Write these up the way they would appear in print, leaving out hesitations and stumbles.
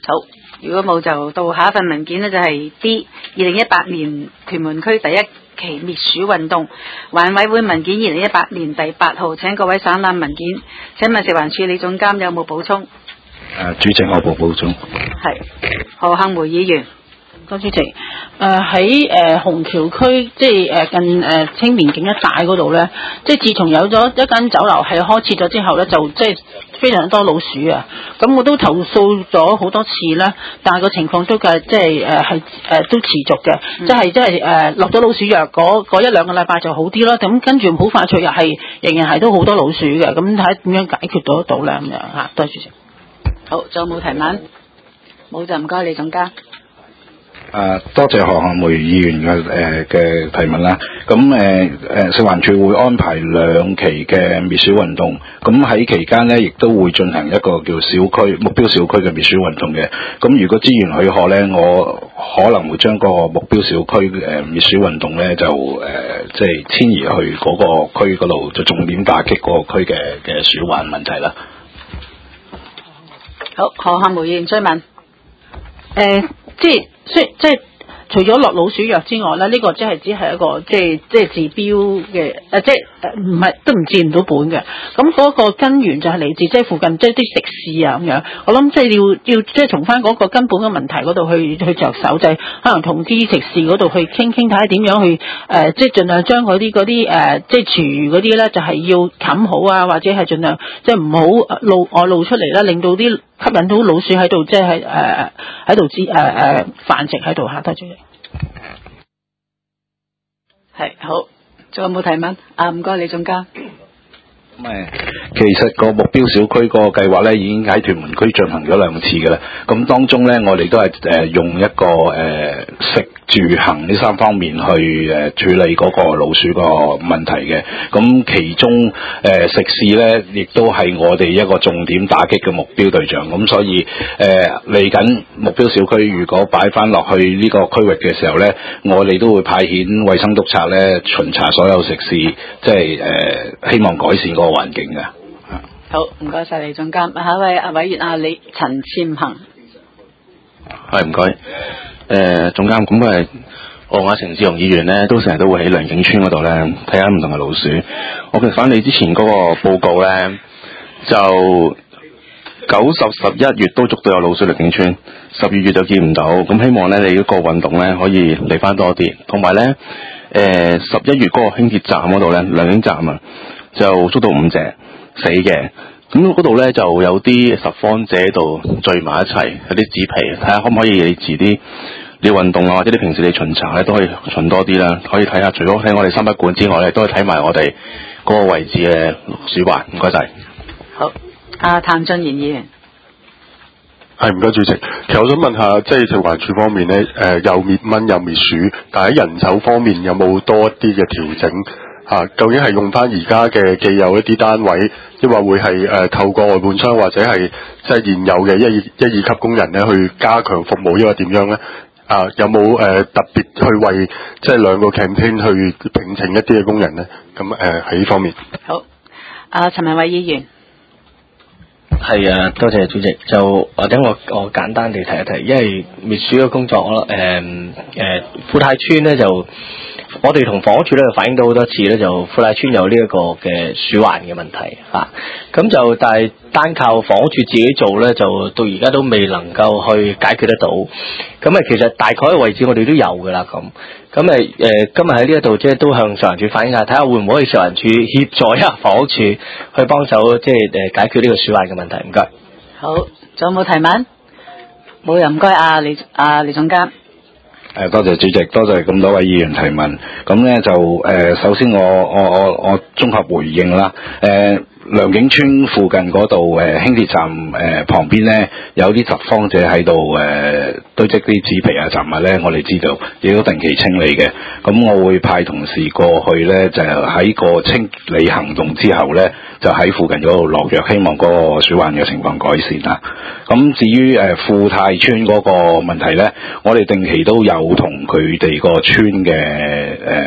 好，如果冇就到下一份文件呢，就係 D 2018年屯門區第一期滅鼠運動環委會文件2018年第8號，請各位省覽文件。請問食環署李總監有冇補充？ 主席我冇補充。 係何幸梅議員。 多主席，喺虹橋區即係近青年徑一帶嗰度咧，即係自從有咗一間酒樓係開設咗之後咧，就即係非常多老鼠啊！咁我都投訴咗好多次啦，但係個情況都即係都持續嘅，即係落咗老鼠藥嗰一兩個禮拜就好啲咯。咁跟住好快脆又係仍然係都好多老鼠嘅，咁睇下點樣解決到咧咁樣嚇。多謝主席。 好，仲有冇提問？冇就唔該李總監。 多謝何幸梅議員嘅提問啦。咁食環署會安排2期嘅滅鼠運動。咁喺期間呢，亦都會進行一個叫目標小區嘅滅鼠運動嘅。咁如果資源許可呢，我可能會將個目標小區滅鼠運動呢，就即係遷移去嗰個區嗰度，就重點打擊嗰個區嘅鼠患問題啦。 好，何幸梅議員追問。 即係除咗落老鼠藥之外咧，呢個只係一個即係治標嘅唔係都唔治唔到本嘅。咁嗰個根源就係嚟自即係附近即係啲食肆啊咁樣。我諗即係要即係從翻嗰個根本嘅問題嗰度去着手，就係可能同啲食肆嗰度去傾睇下點樣去即係盡量將嗰啲即係廚餘嗰啲咧，就係要冚好啊，或者係盡量即係唔好外露出嚟啦，令到啲吸引到老鼠喺度即係喺度繁殖喺度嚇。多謝你。 係好，仲有冇提問？唔該李總監。 其實個目標小區個計劃咧，已經喺屯門區進行咗2次嘅啦。咁當中咧，我哋都係用一個食住行呢3方面去處理嗰個老鼠個問題嘅。咁其中食肆咧，亦都係我哋一個重點打擊嘅目標對象。咁所以嚟緊目標小區如果擺翻落去呢個區域嘅時候咧，我哋都會派遣衛生督察咧巡查所有食肆，即係希望改善個環境嘅。 好，唔該晒李總監。下一位委員陳占恒。 係唔該。總監，咁我陳志雄議員咧，都成日都會喺良景村嗰度咧睇下唔同嘅老鼠。我其實翻你之前嗰個報告咧，就9、10、11月都捉到有老鼠良景村，12月就見唔到。咁希望咧你嗰個運動咧可以嚟翻多啲，同埋咧11月嗰個輕鐵站嗰度咧，良景站啊，就捉到5隻死嘅。咁嗰度咧就有啲拾荒者喺度聚埋一齊，有啲紙皮，睇下可唔可以你遲啲你運動啊，或者你平時你巡查咧都可以巡多啲啦，可以睇下除咗睇我哋三不管之外咧，都可以睇埋我哋嗰個位置嘅鼠患。唔該晒。 好，譚俊賢議員。 係唔該主席，其實我想問下，即係食環署方面咧，又滅蚊又滅鼠，但係喺人手方面有冇多一啲嘅調整？究竟係用翻而家嘅既有一啲單位，抑或會係透過外判商或者係即係現有嘅一二級工人咧去加強服務，抑或點樣咧？有冇特別去為即係2個 campaign 去聘請一啲嘅工人咧？咁喺呢方面。好， 陳文偉議員。 係啊，多謝主席。就或者我簡單地提一提，因為滅鼠嘅工作，富泰村咧就。我哋同房屋署咧反映到好多次咧，就富泰村有呢一個嘅鼠患嘅問題嚇，咁就但係單靠房屋署自己做咧，就到而家都未能夠去解決得到。咁其實大概嘅位置我哋都有㗎啦，咁今日喺呢一度即係都向食環署反映下，睇下會唔會食環署協助一下房屋署去幫手，即係解決呢個鼠患嘅問題。唔該。 好，仲有冇提問？冇人，唔該李總監。 多謝主席，多謝咁多位議員提問。咁咧就首先我綜合回應啦。良景村附近嗰度輕鐵站旁邊咧有啲拾荒者喺度堆積啲紙皮啊雜物咧，我哋知道亦都定期清理嘅。咁我會派同事過去咧，就喺個清理行動之後咧，就喺附近嗰度落藥，希望嗰個鼠患嘅情況改善啦。咁至於富泰村嗰個問題咧，我哋定期都有同佢哋個村嘅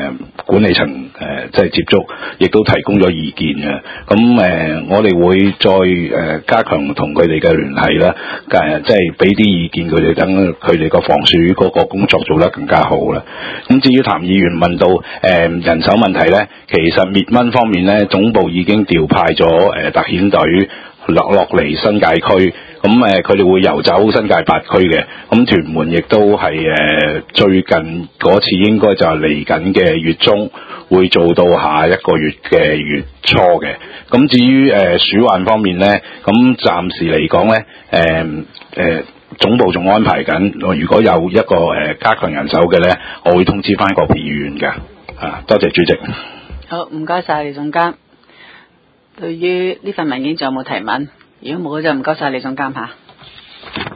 管理層即係接觸，亦都提供咗意見嘅。咁我哋會再加強同佢哋嘅聯繫啦，即係俾啲意見佢哋，等佢哋個防鼠嗰個工作做得更加好啦。咁至於譚議員問到人手問題咧，其實滅蚊方面咧，總部已經調派咗特遣隊落嚟新界區。咁佢哋會遊走新界8區嘅，咁屯門亦都係最近嗰次應該就係嚟緊嘅月中會做到下一個月嘅月初嘅。咁至於鼠患方面咧，咁暫時嚟講咧，總部仲安排緊，如果有一個加強人手嘅咧，我會通知翻個別議員㗎。多謝主席。 好，唔該晒李總監。對於呢份文件仲有冇提問？如果冇就唔該晒李總監嚇。